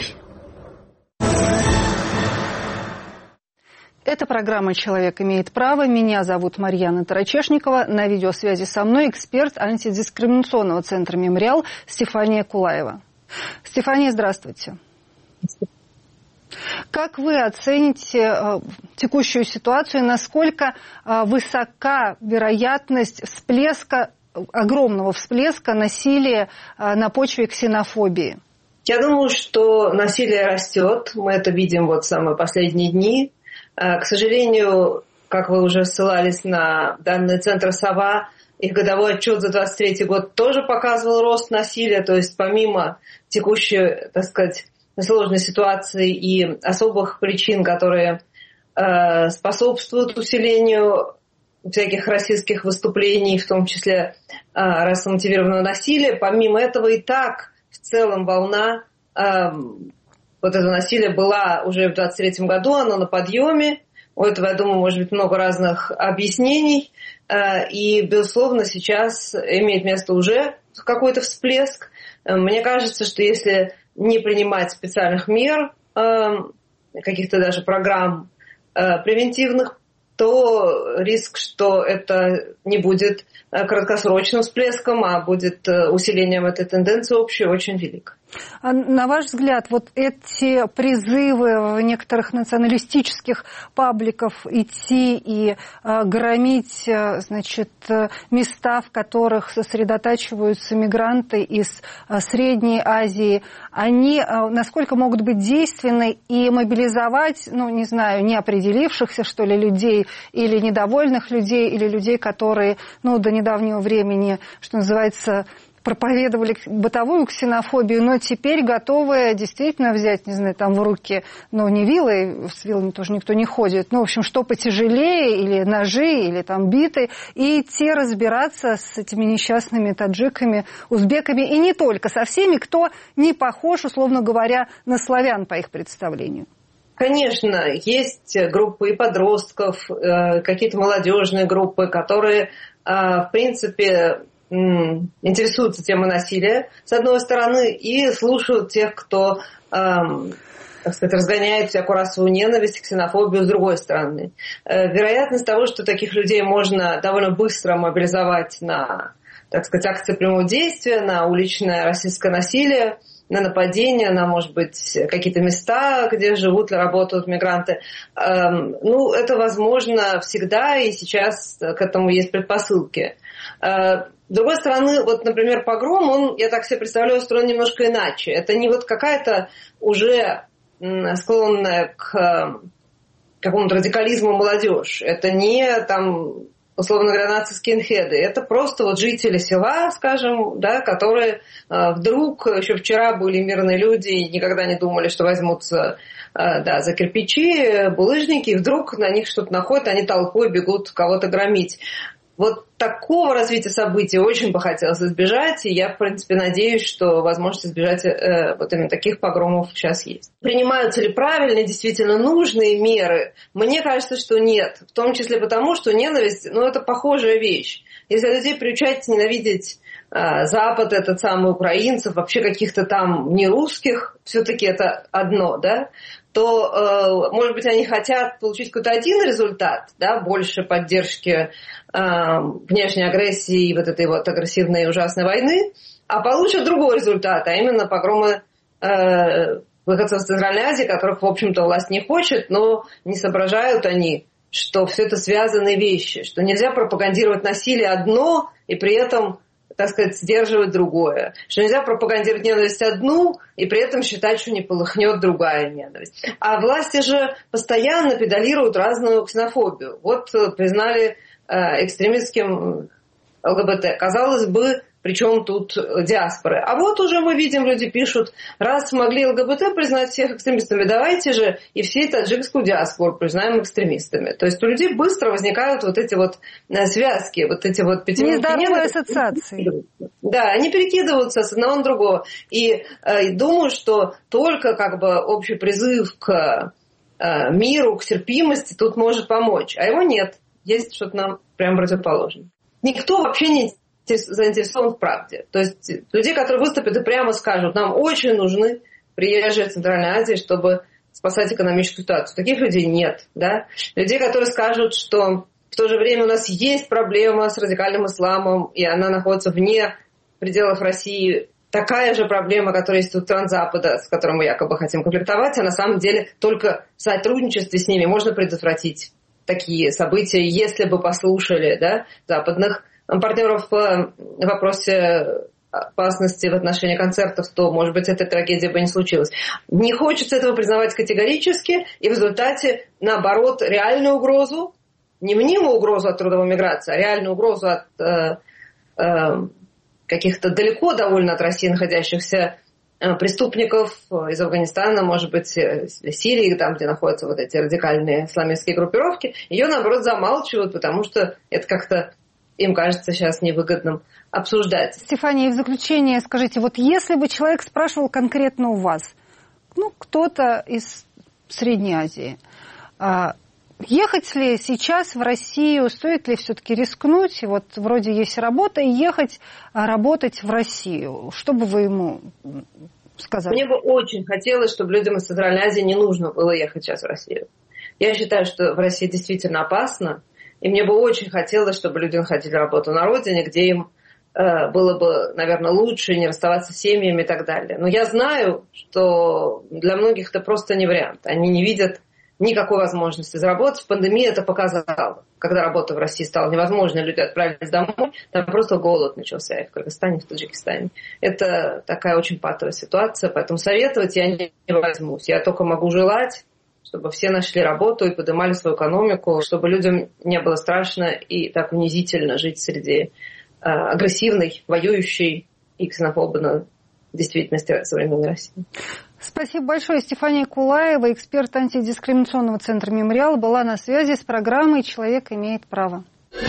Это программа «Человек имеет право». Меня зовут Марьяна Тарачешникова. На видеосвязи со мной эксперт антидискриминационного центра «Мемориал» Стефания Кулаева. Стефания, здравствуйте. Как вы оцените текущую ситуацию? Насколько высока вероятность всплеска, огромного всплеска насилия на почве ксенофобии? Я думаю, что насилие растет. Мы это видим в самые последние дни. К сожалению, как вы уже ссылались на данные Центра «Сова», их годовой отчет за 2023 год тоже показывал рост насилия. То есть помимо текущей, так сказать, сложной ситуации и особых причин, которые способствуют усилению всяких расистских выступлений, в том числе расово-мотивированного насилия, помимо этого и так в целом волна вот этого насилия была уже в 2023 году, оно на подъеме. У этого, я думаю, может быть много разных объяснений. И, безусловно, сейчас имеет место уже какой-то всплеск. Мне кажется, что если не принимать специальных мер, каких-то даже программ превентивных, то риск, что это не будет краткосрочным всплеском, а будет усилением этой тенденции общей, очень велик. А на ваш взгляд, вот эти призывы в некоторых националистических пабликов идти и громить, значит, места, в которых сосредотачиваются мигранты из Средней Азии, они насколько могут быть действенны и мобилизовать, ну, не знаю, неопределившихся, что ли, людей или недовольных людей, или людей, которые, ну, до недавнего времени, что называется, проповедовали бытовую ксенофобию, но теперь готовы действительно взять, не знаю, там в руки, ну, не вилы, с вилами тоже никто не ходит, ну, в общем, что потяжелее, или ножи, или там биты, и идти разбираться с этими несчастными таджиками, узбеками, и не только, со всеми, кто не похож, условно говоря, на славян, по их представлению. Конечно, есть группы и подростков, какие-то молодежные группы, которые, в принципе, интересуются темой насилия, с одной стороны, и слушают тех, кто, так сказать, разгоняет всякую расовую ненависть, ксенофобию, с другой стороны. Вероятность того, что таких людей можно довольно быстро мобилизовать на, так сказать, акции прямого действия, на уличное расистское насилие, на нападения, на, может быть, какие-то места, где живут или работают мигранты. Ну, это возможно всегда, и сейчас к этому есть предпосылки. С другой стороны, вот, например, погром, он, я так себе представляю, устроен немножко иначе. Это не вот какая-то уже склонная к какому-то радикализму молодежь. Это не, там, условно говоря, наци-скинхеды. Это просто вот жители села, скажем, да, которые вдруг, еще вчера были мирные люди и никогда не думали, что возьмутся, да, за кирпичи, булыжники, и вдруг на них что-то находят, они толпой бегут кого-то громить. Вот такого развития событий очень бы хотелось избежать, и я, в принципе, надеюсь, что возможность избежать вот именно таких погромов сейчас есть. Принимаются ли правильные, действительно нужные меры? Мне кажется, что нет. В том числе потому, что ненависть, ну, это похожая вещь. Если людей приучать ненавидеть Запад, этот самый украинцев, вообще каких-то там нерусских, все-таки это одно, да, то, может быть, они хотят получить какой-то один результат, да, больше поддержки внешней агрессии и вот этой вот агрессивной и ужасной войны, а получат другой результат, а именно погромы выходцев из Центральной Азии, которых, в общем-то, власть не хочет, но не соображают они, что все это связанные вещи, что нельзя пропагандировать насилие одно и при этом, так сказать, сдерживать другое, что нельзя пропагандировать ненависть одну и при этом считать, что не полыхнет другая ненависть. А власти же постоянно педалируют разную ксенофобию. Вот признали экстремистским ЛГБТ. Казалось бы, причем тут диаспоры. А вот уже мы видим, люди пишут, раз смогли ЛГБТ признать всех экстремистами, давайте же и всей таджикскую диаспору признаем экстремистами. То есть у людей быстро возникают вот эти вот связки, вот эти вот пятиминутки. Нездоровые ассоциации. Да, они перекидываются с одного на другого. И думаю, что только как бы общий призыв к миру, к терпимости тут может помочь. А его нет. Есть что-то нам прям противоположное. Никто вообще не заинтересован в правде. То есть людей, которые выступят и прямо скажут, нам очень нужны приезжие в Центральной Азии, чтобы спасать экономическую ситуацию. Таких людей нет. Да? Людей, которые скажут, что в то же время у нас есть проблема с радикальным исламом, и она находится вне пределов России. Такая же проблема, которая есть у Запада, с которым мы якобы хотим конфликтовать, а на самом деле только в сотрудничестве с ними можно предотвратить такие события, если бы послушали, да, западных партнеров в вопросе опасности в отношении концертов, то, может быть, эта трагедия бы не случилась. Не хочется этого признавать категорически, и в результате, наоборот, реальную угрозу, не мнимую угрозу от трудовой миграции, а реальную угрозу от каких-то далеко довольно от России находящихся преступников из Афганистана, может быть, Сирии, там, где находятся вот эти радикальные исламистские группировки, ее, наоборот, замалчивают, потому что это как-то им кажется сейчас невыгодным обсуждать. Стефания, и в заключение скажите, вот если бы человек спрашивал конкретно у вас, кто-то из Средней Азии, ехать ли сейчас в Россию, стоит ли все-таки рискнуть, вот вроде есть работа, и ехать работать в Россию? Что бы вы ему сказали? Мне бы очень хотелось, чтобы людям из Центральной Азии не нужно было ехать сейчас в Россию. Я считаю, что в России действительно опасно, и мне бы очень хотелось, чтобы люди находили работу на родине, где им было бы, наверное, лучше не расставаться с семьями и так далее. Но я знаю, что для многих это просто не вариант. Они не видят никакой возможности заработать. Пандемия это показала. Когда работа в России стала невозможной, люди отправились домой, там просто голод начался и в Кыргызстане, и в Таджикистане. Это такая очень патовая ситуация, поэтому советовать я не возьмусь. Я только могу желать, чтобы все нашли работу и поднимали свою экономику, чтобы людям не было страшно и так унизительно жить среди агрессивной, воюющей и ксенофобной действительности современной России. Спасибо большое. Стефания Кулаева, эксперт антидискриминационного центра «Мемориал», была на связи с программой «Человек имеет право».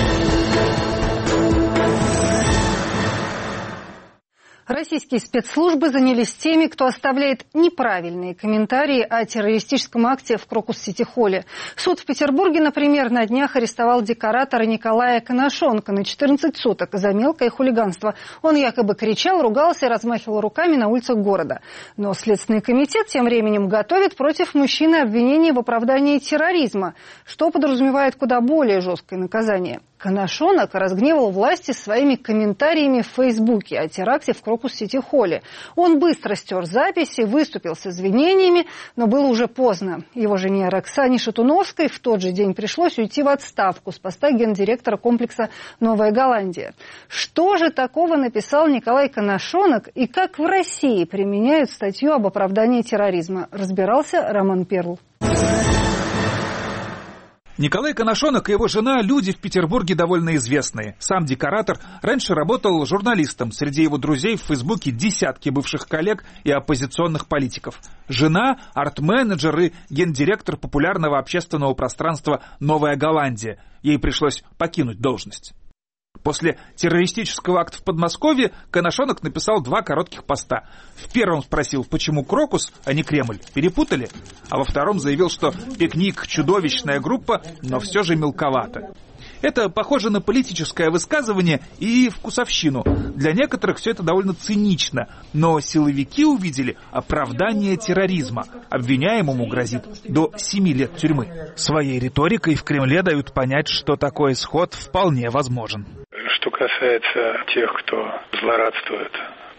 Российские спецслужбы занялись теми, кто оставляет неправильные комментарии о террористическом акте в Крокус-Сити-Холле. Суд в Петербурге, например, на днях арестовал декоратора Николая Коношенко на 14 суток за мелкое хулиганство. Он якобы кричал, ругался и размахивал руками на улицах города. Но Следственный комитет тем временем готовит против мужчины обвинение в оправдании терроризма, что подразумевает куда более жесткое наказание. Коношенок разгневал власти своими комментариями в Фейсбуке о теракте в Крокус-Сити-Холле. Он быстро стер записи, выступил с извинениями, но было уже поздно. Его жене Роксане Шатуновской в тот же день пришлось уйти в отставку с поста гендиректора комплекса «Новая Голландия». Что же такого написал Николай Коношенок и как в России применяют статью об оправдании терроризма? Разбирался Роман Перл. Николай Коношенок и его жена – люди в Петербурге довольно известные. Сам декоратор раньше работал журналистом. Среди его друзей в Фейсбуке десятки бывших коллег и оппозиционных политиков. Жена – арт-менеджер и гендиректор популярного общественного пространства «Новая Голландия». Ей пришлось покинуть должность. После террористического акта в Подмосковье Коношенок написал 2 коротких поста. В первом спросил, почему Крокус, а не Кремль, перепутали, а во втором заявил, что «Пикник» — чудовищная группа, но все же мелковато. Это похоже на политическое высказывание и вкусовщину. Для некоторых все это довольно цинично, но силовики увидели оправдание терроризма. Обвиняемому грозит до 7 лет тюрьмы. Своей риторикой в Кремле дают понять, что такой исход вполне возможен. Что касается тех, кто злорадствует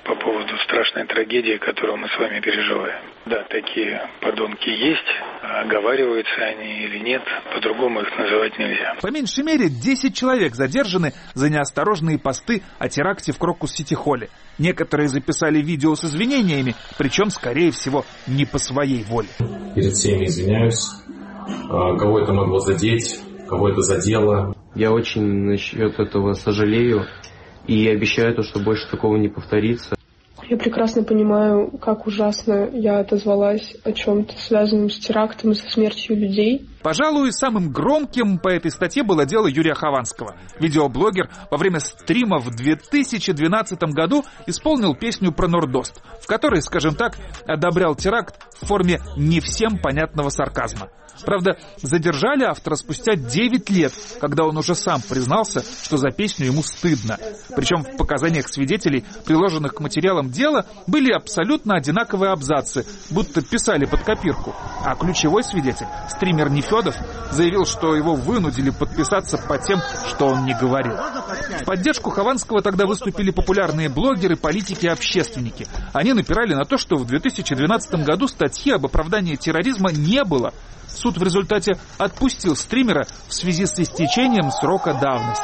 по поводу страшной трагедии, которую мы с вами переживаем. Да, такие подонки есть, оговариваются они или нет, по-другому их называть нельзя. По меньшей мере 10 человек задержаны за неосторожные посты о теракте в Крокус-Сити-Холле. Некоторые записали видео с извинениями, причем, скорее всего, не по своей воле. Перед всеми извиняюсь, кого это могло задеть, кого это задело. Я очень насчет этого сожалею и обещаю то, что больше такого не повторится. Я прекрасно понимаю, как ужасно я отозвалась о чем-то связанном с терактом и со смертью людей. Пожалуй, самым громким по этой статье было дело Юрия Хованского. Видеоблогер во время стрима в 2012 году исполнил песню про Нордост, в которой, скажем так, одобрял теракт в форме не всем понятного сарказма. Правда, задержали автора спустя 9 лет, когда он уже сам признался, что за песню ему стыдно. Причем в показаниях свидетелей, приложенных к материалам дела, были абсолютно одинаковые абзацы, будто писали под копирку. А ключевой свидетель, стример Нефедов, заявил, что его вынудили подписаться под тем, что он не говорил. В поддержку Хованского тогда выступили популярные блогеры, политики и общественники. Они напирали на то, что в 2012 году статьи об оправдании терроризма не было. Суд в результате отпустил стримера в связи с истечением срока давности.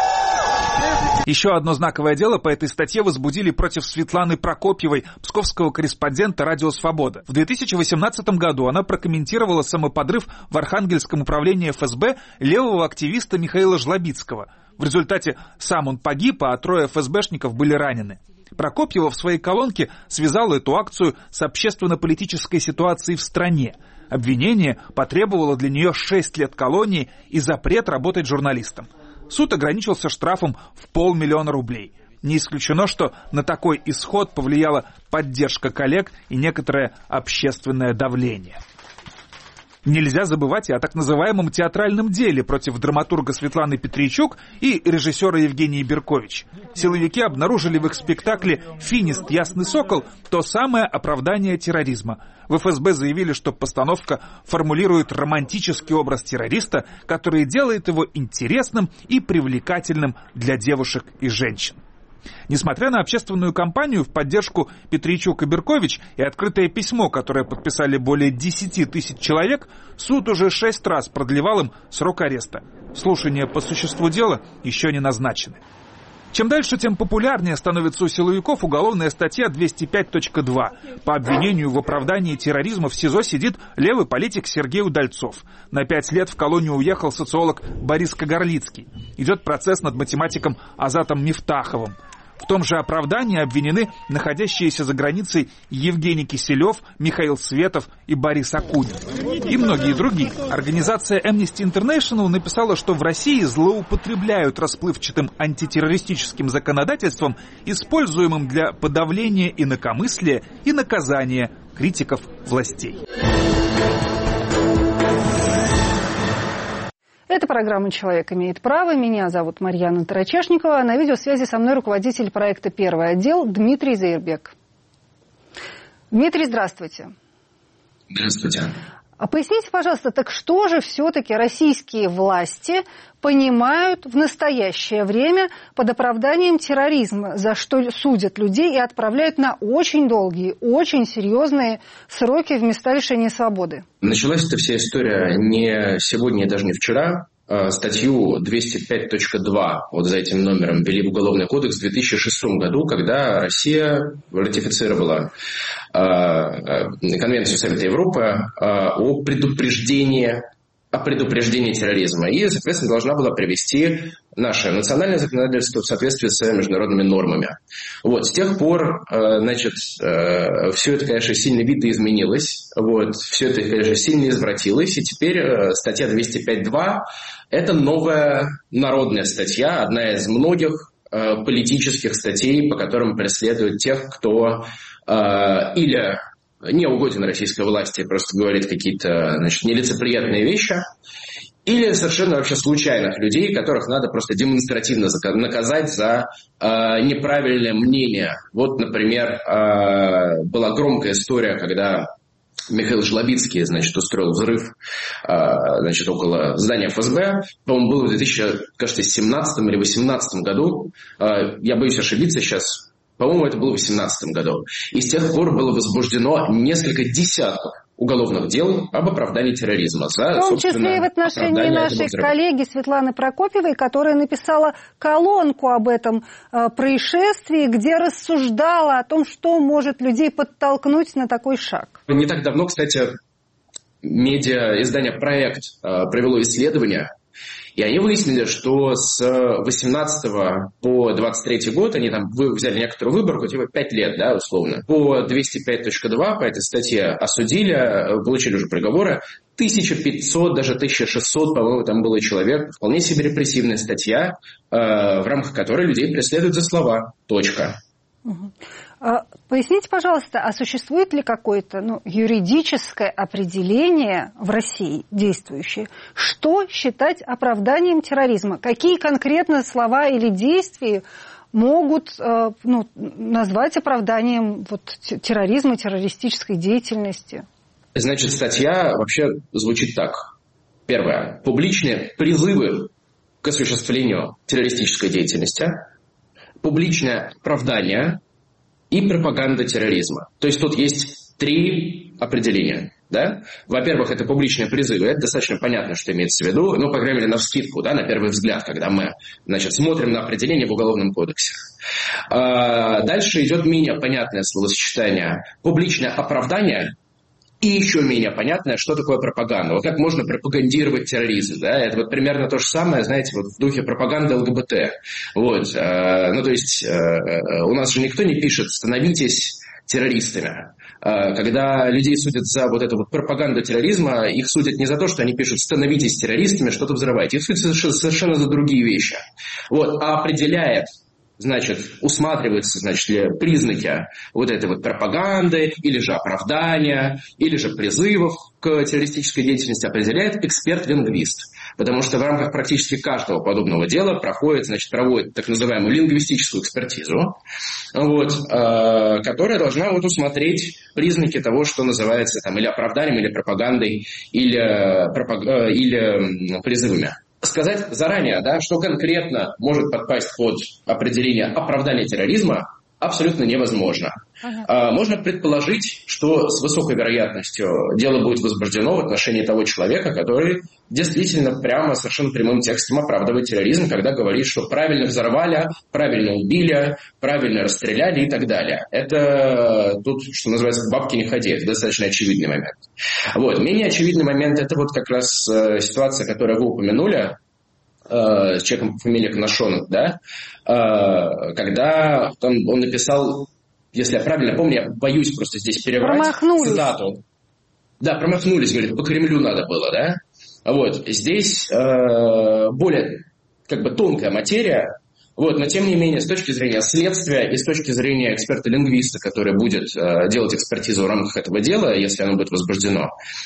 Еще одно знаковое дело по этой статье возбудили против Светланы Прокопьевой, псковского корреспондента «Радио Свобода». В 2018 году она прокомментировала самоподрыв в Архангельском управлении ФСБ левого активиста Михаила Жлобицкого. В результате сам он погиб, а 3 ФСБшников были ранены. Прокопьева в своей колонке связала эту акцию с общественно-политической ситуацией в стране. Обвинение потребовало для нее 6 лет колонии и запрет работать журналистом. Суд ограничился штрафом в 500 000 рублей. Не исключено, что на такой исход повлияла поддержка коллег и некоторое общественное давление. Нельзя забывать и о так называемом театральном деле против драматурга Светланы Петричук и режиссера Евгении Беркович. Силовики обнаружили в их спектакле «Финист. Ясный сокол» то самое оправдание терроризма. В ФСБ заявили, что постановка формулирует романтический образ террориста, который делает его интересным и привлекательным для девушек и женщин. Несмотря на общественную кампанию в поддержку Петричук и Беркович и открытое письмо, которое подписали более 10 000 человек, суд уже 6 раз продлевал им срок ареста. Слушания по существу дела еще не назначены. Чем дальше, тем популярнее становится у силовиков уголовная статья 205.2. По обвинению в оправдании терроризма в СИЗО сидит левый политик Сергей Удальцов. На 5 лет в колонию уехал социолог Борис Кагарлицкий. Идет процесс над математиком Азатом Мифтаховым. В том же оправдании обвинены находящиеся за границей Евгений Киселев, Михаил Светов и Борис Акунин. И многие другие. Организация Amnesty International написала, что в России злоупотребляют расплывчатым антитеррористическим законодательством, используемым для подавления инакомыслия и наказания критиков властей. Это программа «Человек имеет право». Меня зовут Марьяна Тарачешникова. На видеосвязи со мной руководитель проекта «Первый отдел» Дмитрий Зейрбек. Дмитрий, здравствуйте. Здравствуйте. А поясните, пожалуйста, так что же все-таки российские власти понимают в настоящее время под оправданием терроризма, за что судят людей и отправляют на очень долгие, очень серьезные сроки в места лишения свободы? Началась эта вся история не сегодня и даже не вчера. Статью 205.2, вот за этим номером, ввели в Уголовный кодекс в 2006 году, когда Россия ратифицировала Конвенцию Совета Европы о предупреждении терроризма. И, соответственно, должна была привести наше национальное законодательство в соответствии с международными нормами. Вот. С тех пор, все это, конечно, сильно видоизменилось. Вот. Все это, конечно, сильно извратилось. И теперь статья 205.2 – это новая народная статья, одна из многих политических статей, по которым преследуют тех, кто или не угоден российской власти, просто говорит какие-то, нелицеприятные вещи, или совершенно вообще случайных людей, которых надо просто демонстративно наказать за неправильное мнение. Вот, например, была громкая история, когда Михаил Жлобицкий, устроил взрыв, около здания ФСБ. По-моему, было в 2017 или 2018 году. Я боюсь ошибиться сейчас. По-моему, это было в 2018 году. И с тех пор было возбуждено несколько десятков уголовных дел об оправдании терроризма. В том числе и в отношении нашей коллеги Светланы Прокопьевой, которая написала колонку об этом происшествии, где рассуждала о том, что может людей подтолкнуть на такой шаг. Не так давно, кстати, медиа-издание «Проект» провело исследование, и они выяснили, что с 18 по 23 год, они там взяли некоторую выборку, типа 5 лет, да, условно. По 205.2, по этой статье осудили, получили уже приговоры, 1500, даже 1600, по-моему, там было человек. Вполне себе репрессивная статья, в рамках которой людей преследуют за слова. Точка. Поясните, пожалуйста, а существует ли какое-то юридическое определение в России действующее, что считать оправданием терроризма? Какие конкретно слова или действия могут назвать оправданием терроризма, террористической деятельности? Значит, статья вообще звучит так. Первое. Публичные призывы к осуществлению террористической деятельности, публичное оправдание и пропаганда терроризма. То есть тут есть 3 определения. Да? Во-первых, это публичные призывы. Это достаточно понятно, что имеется в виду. По крайней мере, навскидку, да, на первый взгляд, когда мы смотрим на определение в Уголовном кодексе. Дальше идет менее понятное словосочетание. Публичное оправдание и еще менее понятное, что такое пропаганда. Как можно пропагандировать терроризм. Да? Это примерно то же самое, знаете, в духе пропаганды ЛГБТ. То есть у нас же никто не пишет «становитесь террористами». Когда людей судят за эту пропаганду терроризма, их судят не за то, что они пишут «становитесь террористами, что-то взрывайте». Их судят совершенно за другие вещи. А определяет, усматриваются, признаки этой пропаганды, или же оправдания, или же призывов к террористической деятельности определяет эксперт-лингвист. Потому что в рамках практически каждого подобного дела проводит так называемую лингвистическую экспертизу, которая должна усмотреть признаки того, что называется или оправданием, или пропагандой, или призывами. Сказать заранее, что конкретно может подпасть под определение оправдания терроризма, абсолютно невозможно. Можно предположить, что с высокой вероятностью дело будет возбуждено в отношении того человека, который действительно прямо совершенно прямым текстом оправдывает терроризм, когда говорит, что правильно взорвали, правильно убили, правильно расстреляли и так далее. Это тут, что называется, к бабке не ходи. Это достаточно очевидный момент. Менее очевидный момент – это как раз ситуация, которую вы упомянули, с человеком по фамилии Коношенок, да, когда он написал, если я правильно помню, я боюсь просто здесь переврать цитату. Да, промахнулись, говорит, по Кремлю надо было, да. Здесь более тонкая материя, но тем не менее, с точки зрения следствия и с точки зрения эксперта-лингвиста, который будет делать экспертизу в рамках этого дела, если оно будет возбуждено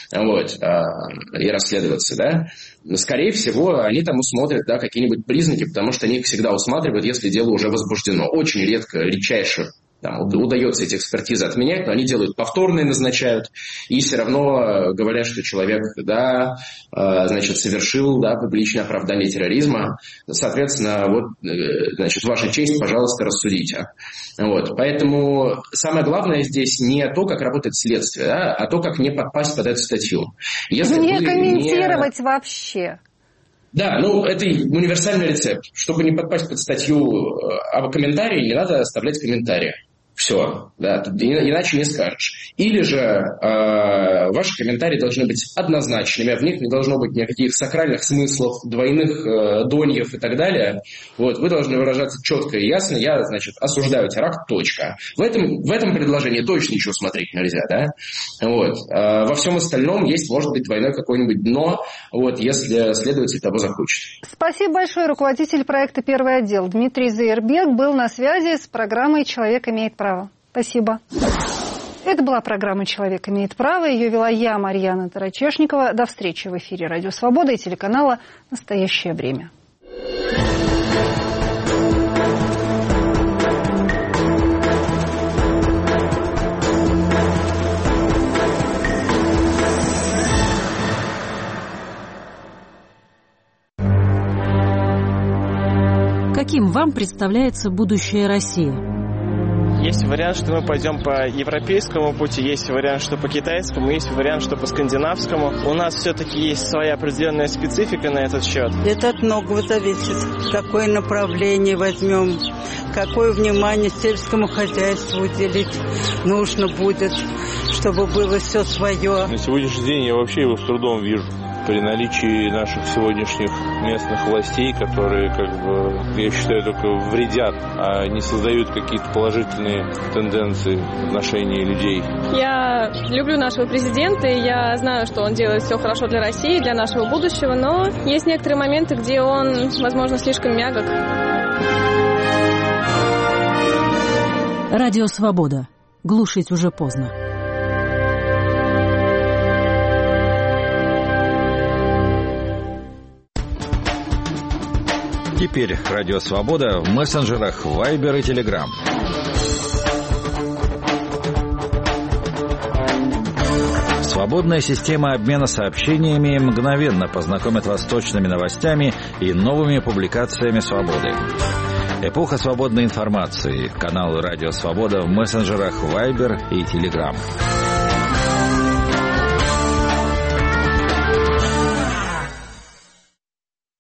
и расследоваться, да, скорее всего, они там усмотрят какие-нибудь признаки, потому что они их всегда усматривают, если дело уже возбуждено. Очень редко, редчайше удается эти экспертизы отменять, но они делают повторные, назначают, и все равно говорят, что человек, совершил, публичное оправдание терроризма. Соответственно, ваша честь, пожалуйста, рассудите. Поэтому самое главное здесь не то, как работает следствие, а то, как не подпасть под эту статью. Если не комментировать вообще. Да, это универсальный рецепт. Чтобы не подпасть под статью об комментарии, не надо оставлять комментарии. Все, да, иначе не скажешь. Или же ваши комментарии должны быть однозначными, в них не должно быть никаких сакральных смыслов, двойных доньев и так далее. Вы должны выражаться четко и ясно. Я, осуждаю теракт, точка. В этом предложении точно ничего смотреть нельзя, да? Во всем остальном есть, может быть, двойное какое-нибудь дно, если следователь того захочет. Спасибо большое. Руководитель проекта «Первый отдел» Дмитрий Зайербек был на связи с программой «Человек имеет право». Спасибо. Это была программа «Человек имеет право». Ее вела я, Марьяна Тарачешникова. До встречи в эфире «Радио Свобода» и телеканала «Настоящее время». Каким вам представляется будущее России? Есть вариант, что мы пойдем по европейскому пути, есть вариант, что по китайскому, есть вариант, что по скандинавскому. У нас все-таки есть своя определенная специфика на этот счет. Это от многого зависит. Какое направление возьмем, какое внимание сельскому хозяйству уделить нужно будет, чтобы было все свое. На сегодняшний день я вообще его с трудом вижу. При наличии наших сегодняшних местных властей, которые, я считаю, только вредят, а не создают какие-то положительные тенденции в отношении людей. Я люблю нашего президента, и я знаю, что он делает все хорошо для России, для нашего будущего, но есть некоторые моменты, где он, возможно, слишком мягок. Радио «Свобода». Глушить уже поздно. Теперь Радио «Свобода» в мессенджерах Viber и Telegram. Свободная система обмена сообщениями мгновенно познакомит вас с точными новостями и новыми публикациями «Свободы». Эпоха свободной информации. Канал «Радио «Свобода» в мессенджерах Viber и Telegram.